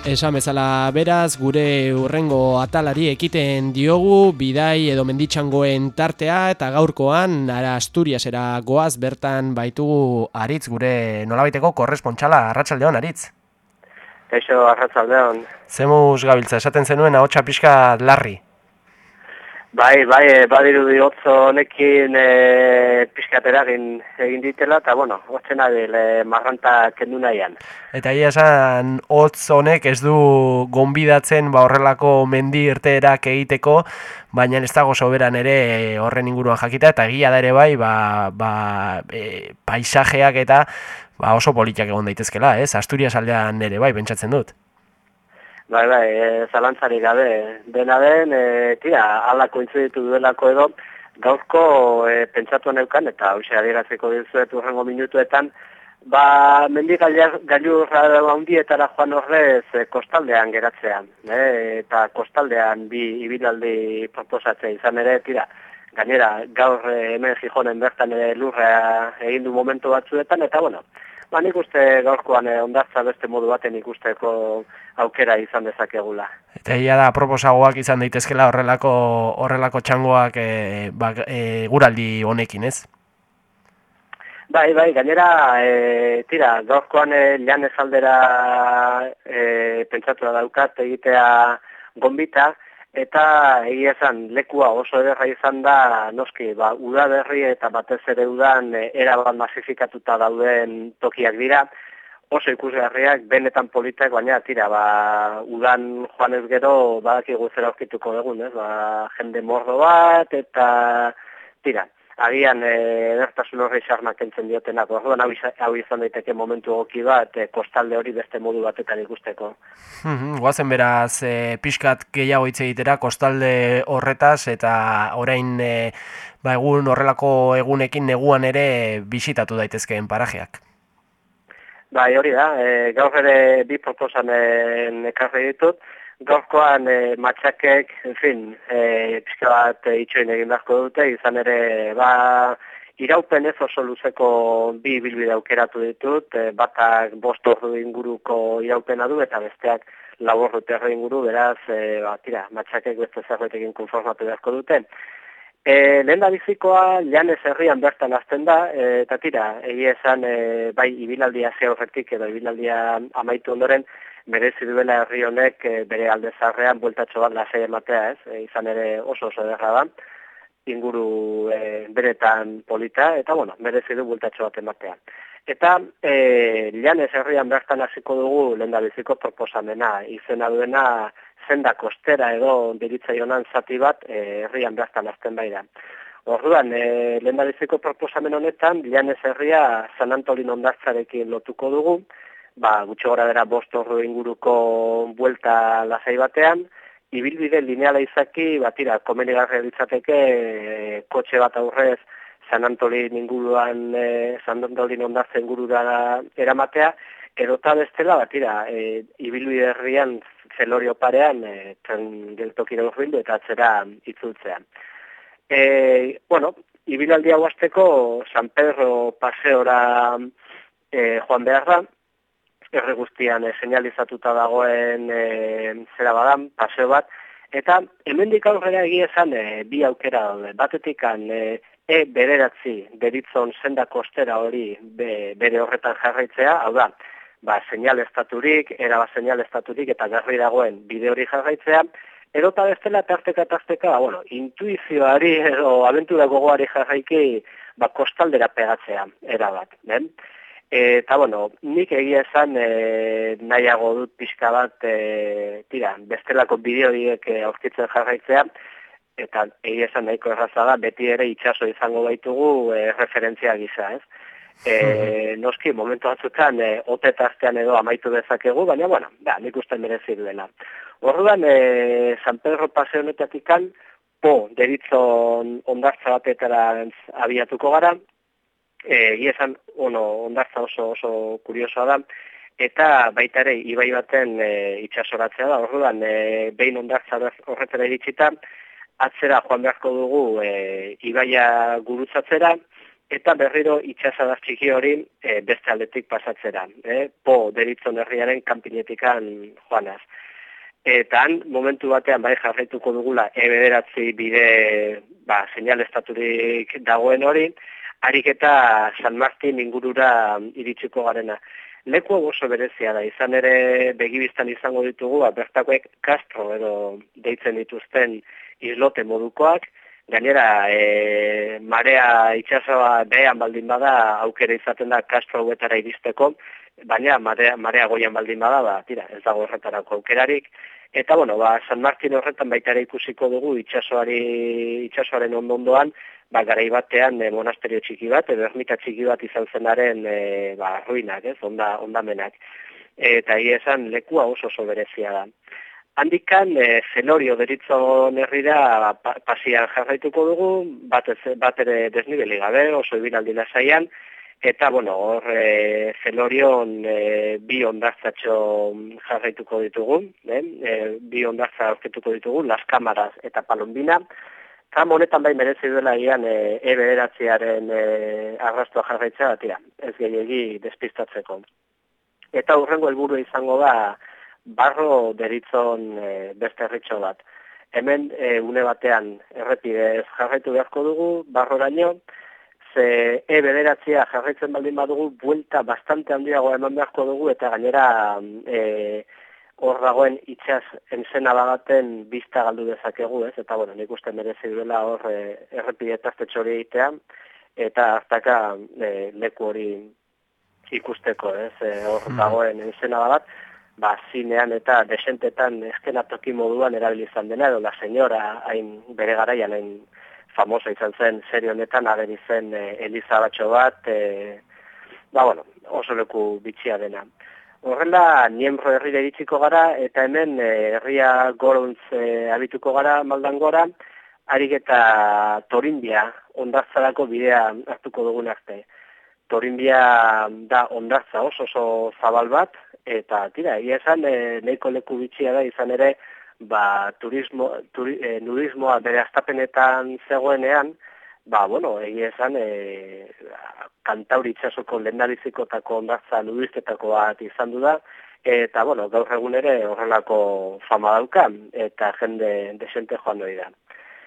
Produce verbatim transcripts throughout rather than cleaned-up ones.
Esan bezala beraz, gure urrengo atalari ekiten diogu bidai edo menditxangoen tartea eta gaurkoan ara Asturiasera goaz bertan baitugu Aritz, gure nolabaiteko korrespontxala. Arratsaldeon, Aritz. Kaixo, arratsaldeon. Zemuz gabiltza, esaten zenuen ahotsa pixka larri. Bai, bai, badirudi hotzo honekin e, pixkatera egin, egin ditela, eta bueno, hotzen adil e, marranta kendu nahian. Eta ia esan, hotz honek ez du gonbidatzen ba horrelako mendi irteerak egiteko, baina ez dago soberan ere horren inguruan jakita, eta egia da ere bai, ba, ba, e, paisajeak eta ba, oso politak egon daitezkela, ez? Asturias aldean ere bai, pentsatzen dut. Bai, bai, e, zalantzarik gabe, dena den, e, tira, alako intzuditu duelako edo, gauzko e, pentsatu neukan, eta hauxe adieraziko dizuet urrengo minutuetan, ba, mendi gailurra handietara joan horrez e, kostaldean geratzean, e, eta kostaldean bi ibilaldi proposatzea izan ere, tira, gainera, gaur e, hemen Gijonen bertan ere lurra egin du momentu batzuetan, eta bueno, ba, nik uste gaurkoan eh, ondartza beste modu baten ikusteko aukera izan dezakegula. Eta ia da proposagoak izan daitezkela horrelako horrelako txangoak e, ba, e, guraldi honekin, ez? Bai, bai, gainera, e, tira, gaurkoan e, lian ezaldera e, pentsatu daukat egitea gonbita, eta egia esan lekua oso ederra izan da, noski, ba, udaberri eta batez ere udan e, erabat masifikatuta dauden tokiak dira, oso ikusgarriak, benetan politak, baina tira, ba, udan joan ez gero, badakigu zera aurkituko egun, ez, ba, jende mordo bat, eta tira, agian edertasun horri xarmak entzen diotenak, orduan hau izan daiteke momentu egoki bat, e, kostalde hori beste modu batetan ikusteko. Goazen beraz, e, pixkat gehiago hitz egitera, kostalde horretaz, eta orain e, ba, egun horrelako egunekin neguan ere bisitatu daitezkeen parajeak. Bai, hori da, e, gaur ere bi proposamen ekarri ditut, gaurkoan e, matxakek, en fin, e, pixka bat e, itxoin egin beharko dute, izan ere, ba, iraupen ez oso luzeko bi bilbide aukeratu ditut, e, batak bost ordu inguruko iraupena du, eta besteak lau ordu terri inguru, beraz, e, ba, tira, matxakek beste zerbetekin konformatu beharko dute. E, lehen da bizikoa, Llanes herrian bertan azten da, e, eta tira, egia esan, e, bai, ibilaldia ze horretik edo ibilaldia amaitu ondoren, merezi duela herri honek e, bere alde zarrean bueltatxo bat lasai ematea, ez? E, izan ere oso oso ederra da, inguru e, beretan polita, eta bueno, merezi du bueltatxo bat ematea. Eta e, Llanes herrian bertan hasiko dugu lehen da biziko proposamena, izena duena, zenda kostera edo deritzaionan zati bat e, herrian bertan azten bai da. Orduan, e, lehendabiziko proposamen honetan, Llanes herria San Antolin hondartzarekin lotuko dugu, ba, gutxi gora bera bost ordu inguruko buelta lasai batean, ibilbide lineala izaki, batira, komenigarria ditzateke, e, kotxe bat aurrez San Antolin inguruan, e, San Antolin hondartza ingurura eramatea, edota bestela, batira, e, ibilbide herrian Zelorio parean, e, tren geltokira urbildu eta atzera itzultzean. E, bueno, ibilaldi hau hasteko San Pedro paseora e, joan behar da, erre guztian e, señalizatuta dagoen e, zera badan, paseo bat, eta hemendik aurrera egia esan e, bi aukera daude. Batetikan e, e bederatzi deritzon senda kostera hori be, bere horretan jarraitzea, hau da, ba, seinal estaturik, eraba seinal estaturik eta garri dagoen bide hori jarraitzea, edota bestela tarteka tarteka, ba, bueno, intuizioari edo abentura gogoari jarraiki, ba, kostaldera pegatzea, erabat, ben? Eta, bueno, nik egia esan e, nahiago dut pixka bat, e, tira, bestelako bide horiek e, aurkitzen jarraitzea, eta egia esan nahiko erraza da, beti ere itsaso izango baitugu e, referentzia gisa, ez? E, noski, momentu batzutan, e, otetaztean edo amaitu dezakegu, baina, bueno, da, nik uste merezi duela. Orduan, e, San Pedro paseo honetatikan, po, deritzon ondartza batetara abiatuko gara, egia esan, ono, ondartza oso, oso kuriosoa da, eta baita ere, ibai baten e, itxasoratzea da, orduan, e, behin ondartza horretara iritsita, atzera joan beharko dugu e, ibaia gurutzatzera, eta berriro itxasadar txiki hori e, beste aldetik pasatzera, e, po deritzon herriaren kanpinetikan joanaz. Eta han, momentu batean bai jarraituko dugula E bederatzi bide ba, seinalestaturik dagoen hori, harik eta San Martin ingurura iritsiko garena. Leku oso berezia da, izan ere begibistan izango ditugu, bertakoek Castro edo deitzen dituzten islote modukoak, gainera e, marea itxasoa behean baldin bada aukera izaten da Castro hauetara iristeko, baina marea, marea goian baldin bada, ba, tira, ez dago horretarako aukerarik. Eta, bueno, ba, San Martin horretan baita ere ikusiko dugu itxasoari, itxasoaren ondondoan, ba, garai batean e, monasterio txiki bat, edo ermita txiki bat izan zenaren e, ba, ruinak, ez, onda, ondamenak. Eta egia esan lekua oso oso berezia da. Handikan, e, Zelorio deritzon herrira pa, pasian jarraituko dugu, bat, ez, bat ere desnibeli gabe, oso ibilaldi lasaian, eta, bueno, hor e, Zelorion e, bi ondartzatxo jarraituko ditugu, eh? e, bi ondartza aurketuko ditugu, Las Cámaras eta Palombina. Tram honetan bai merezi duela egian e, E bederatziaren e, arrastua jarraitza, tira, ez gehiegi despistatzeko. Eta hurrengo helburu izango da, Barro deritzon e, beste herritxo bat. Hemen e, une batean errepidez jarraitu beharko dugu, Barroraino, ze E bederatzia jarraitzen baldin badugu, buelta bastante handiago eman beharko dugu, eta gainera e, hor dagoen itxas ensenada baten bizta galdu dezakegu, ez? Eta, bueno, nik uste merezi duela hor e, errepide tartetxo hori egitea, eta hartaka e, leku hori ikusteko, ez? E, hor dagoen ensenada bat, ba, zinean eta desentetan eskenatoki moduan erabili izan dena, edo la senyora, hain bere garaian, hain famosa izan zen serie honetan, agen izen e, Eliza batxo bat, e, ba, bueno, oso leku bitxia dena. Horrela, Niembro herrira iritsiko gara, eta hemen e, herria Gorontz e, abituko gara maldan gora, harik eta Torinbia ondartzarako bidea hartuko dugun arte. Torinbia da ondartza oso oso zabal bat, eta tira, egia esan e, nahiko leku bitxia da izan ere, ba, turismo, turi, e, nudismoa bere astapenetan zegoenean, ba, bueno, egia esan e, Kantauri itsasoko lehendabizikotako ondartza nudistetako bat izan du da, eta, bueno, gaur egun ere horrelako fama dauka, eta jende desente joan doi da.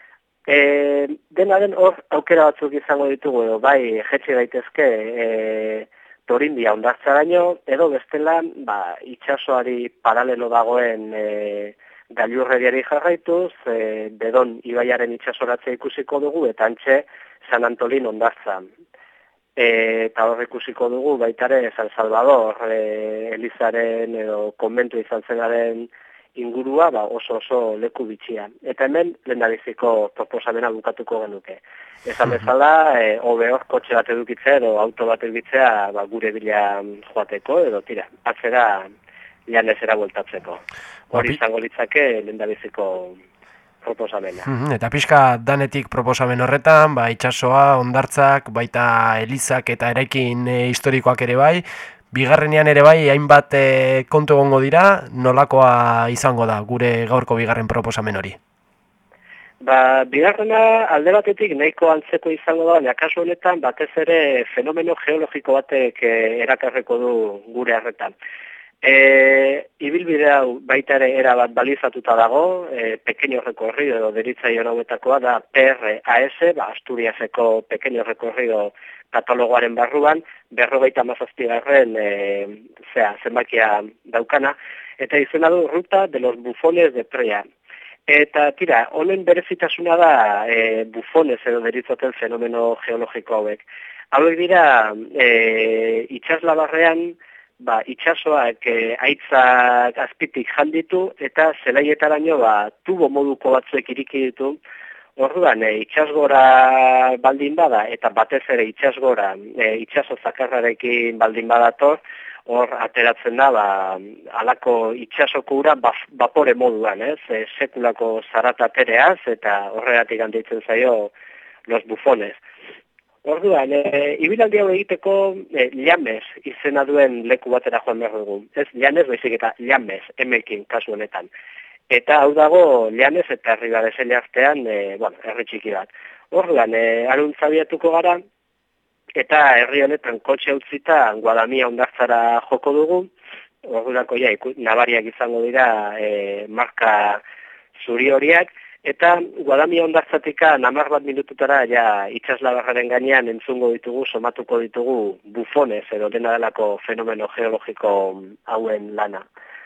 E, dena den hor aukera batzuk izango ditugu, edo, bai, jetxe daitezke, e, Torinbia ondartzaraino, edo bestela, ba, itxasoari paralelo dagoen e, gailurreriari jarraituz, e, Bedon ibaiaren itxasoratzea ikusiko dugu, eta antxe San Antolin ondartza. E, eta hor ikusiko dugu baitare San Salvador, e, Elizaren edo konbentu izan zenaren ingurua, ba, oso oso leku bitxia. Eta hemen lehendabiziko proposamena bukatuko genuke. Esan bezala, e, hobe hor kotxe bat edukitzea edo auto bat edukitzea ba, gure bila joateko, edo tira, atzera Llanesera bueltatzeko. Hori izango litzake lehendabiziko proposamena. Eta pixka danetik proposamen horretan, ba, itxasoa, ondartzak, baita elizak eta eraikin e, historikoak ere bai, bigarrenean ere bai, hainbat e, kontu egongo dira, nolakoa izango da gure gaurko bigarren proposamen hori? Ba, bigarrena alde batetik nahiko antzeko izango da, baina kasu honetan batez ere fenomeno geologiko batek e, erakarreko du gure harretan. E, ibilbide hau baita ere erabat balizatuta dago, e, pequeño recorrido edo deritzaio hauetakoa da P R A S, ba, Asturiaseko pequeño recorrido katalogoaren barruan, berrogeita hamazazpigarren e, zera, zenbakia daukana, eta izena du Ruta de los Bufones de Prea. Eta tira, honen berezitasuna da e, bufones edo deritzaten fenomeno geologiko hauek. Hauek dira e, itxaslabarrean, ba, itxasoak e, aitzak azpitik janditu eta zelaietaraino ba, tubo moduko batzuek iriki ditu. Orduan, e, itxasgora baldin bada eta batez ere itxasgora e, itxaso zakarrarekin baldin badator, hor ateratzen da, ba, alako itxasoko ura bapore moduan, ez? E, sekulako zaratatereaz eta horregatik handitzen zaio los bufones. Orduan, e, ibilaldi hau egiteko e, Llames izena duen leku batera joan behar dugu. Ez Llanes, baizik eta Llames, emekin kasu honetan. Eta hau dago Llanes eta Ribadesella artean, e, bueno, herri txiki bat. Orduan, e, aruntzabiatuko gara, eta herri honetan kotxe utzita Guadamia hondartzara joko dugu. Ordurako ja, nabariak izango dira e, marka zuri horiak, eta Guadamia hondartzatika hamar bat minututara ja itsaslabarraren gainean entzungo ditugu, somatuko ditugu bufones edo dena delako fenomeno geologiko hauen lana.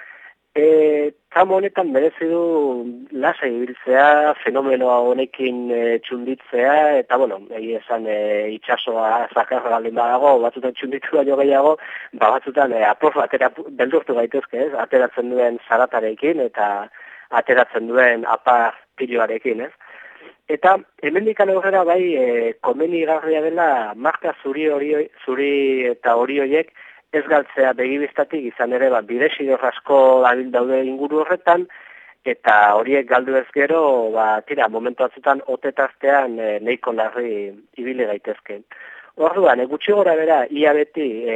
E, Tramo honetan merezi du lasai ibiltzea, fenomeno honekin e, txunditzea, eta bueno, egi esan e, itxasoa zakarra baldin badago, batzutan txunditu baino gehiago, ba batzutan e, apur batera beldurtu gaitezke, ez? Ateratzen duen zaratarekin eta ateratzen duen apar piloarekin, ez? Eta hemendikan aurrera bai e, komenigarria dela marka zuri hori zuri eta hori horiek ez galtzea begibistatik, izan ere ba, bidexidor asko dabil daude inguru horretan, eta horiek galdu ez gero, ba, tira, momentu batzutan otetaztean e, nahiko larri ibili gaitezke. Orduan, e, gutxi gora bera, ia beti e,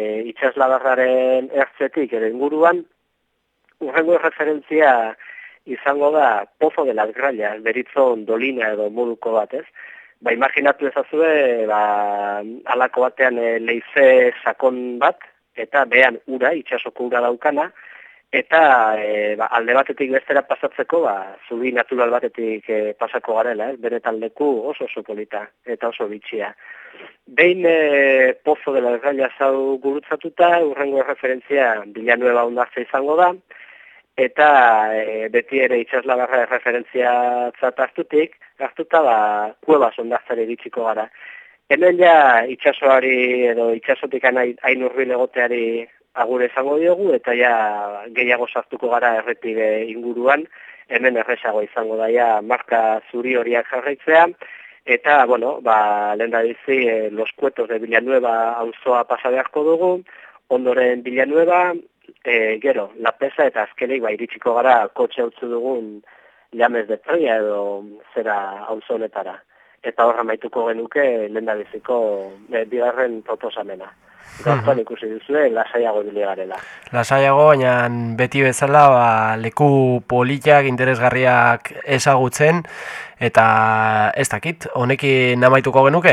itsaslabarraren ertzetik edo inguruan, urrengo referentzia izango da Pozo de las Grallas, beritzon dolina edo moduko bat, ez? Ba, imaginatu ezazue, ba, alako batean e, leize sakon bat, eta behan ura, itsasoko ura daukana, eta e, ba, alde batetik bestera pasatzeko, ba, zubi natural batetik e, pasako garela, ez? Benetan leku oso oso polita, eta oso bitxia. Behin e, Pozo de las Grallas hau gurutzatuta, urrengo referentzia Villanueva hondartza izango da, eta e, beti ere itsaslabarra referentzia hartutik, hartuta ba, Kuebas hondartzari iritsiko gara. Hemen ja itsasoari edo itsasotik hain hurbil egoteari agur esango diogu, eta ja gehiago sartuko gara errepide inguruan, hemen erresago izango da ja marka zuri horiak jarraitzea, eta, bueno, ba, lehen da dizi, e, Los Cuetos de Villanueva auzoa pasa beharko dugu, ondoren Villanueva, E, gero, La Pesa eta azkenik ba, iritsiko gara kotxe utzu dugun Llames de Troya edo zera auzo honetara. Eta horra maituko genuke lehendabiziko e, bigarren proposamena. Gaurkoan ikusi duzue, lasaiago ibili garela. Lasaiago, baina beti bezala ba, leku politak, interesgarriak ezagutzen, eta ez dakit, honekin amaituko genuke?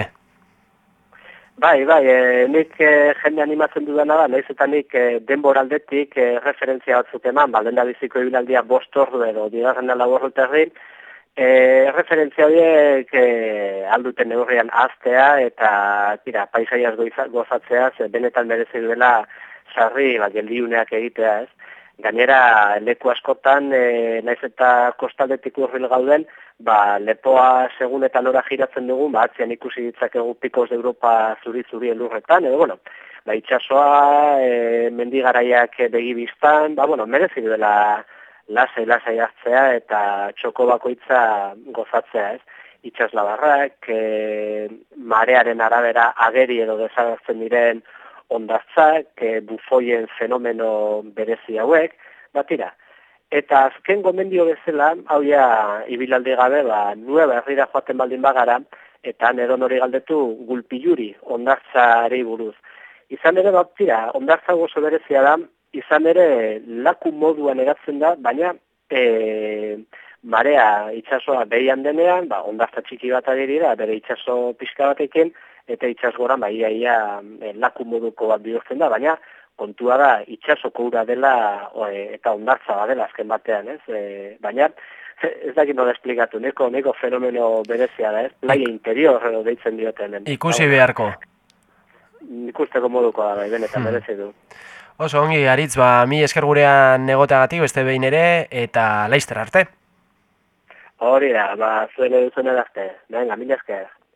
Bai, bai, e, nik e, jende animatzen dudana da, nahiz eta nik e, denboraldetik e, referentzia batzuk eman, ba, lehen da biziko ibilaldia bost ordu edo digarren da labor urterri, e, referentzia horiek e, alduten neurrian aztea eta tira, paisaiaz gozatzea, ze benetan merezi duela sarri ba, geldiuneak egitea, ez? Gainera, leku askotan, e, nahiz eta kostaldetik hurbil gauden, ba, lepoa segun eta nora giratzen dugu, ba, atzian ikusi ditzakegu Picos de Europa zuri-zuri elurretan, edo, bueno, ba, itxasoa, e, mendigaraiak begibistan, ba, bueno, merezi duela lasai-lasai hartzea eta txoko bakoitza gozatzea, ez? Itxaslabarrak, e, marearen arabera ageri edo desagertzen diren hondartzak, e, bufoien fenomeno berezi hauek, batira. Eta azken gomendio bezala, hau ja ibilaldi gabe, ba, Nueva herrira joaten baldin bagara, eta edo nori galdetu Gulpiluri hondartzari buruz. Izan ere, batira, hondartza gozo berezia da, izan ere laku moduan eratzen da, baina e, marea itsasoa behian denean, ba, hondartza txiki bat adiri da, bere itsaso pixka batekin, eta itsasgoran ba, ia, ia e, laku moduko bat bihurtzen da, baina kontua da itsasoko ura dela o, e, eta hondartza badela azken batean, ez? E, baina ez dakit nola esplikatu, neko, neko fenomeno berezia da, ez? Playa interior edo deitzen dioten. Ikusi beharko. Ikusteko moduko da, bai, benetan hmm. berezi du. Oso ongi, Aritz, ba, mi esker gurean egoteagatik beste behin ere, eta laizter arte. Hori da, ba, zuen edo zuen edazte. Venga, mila esker.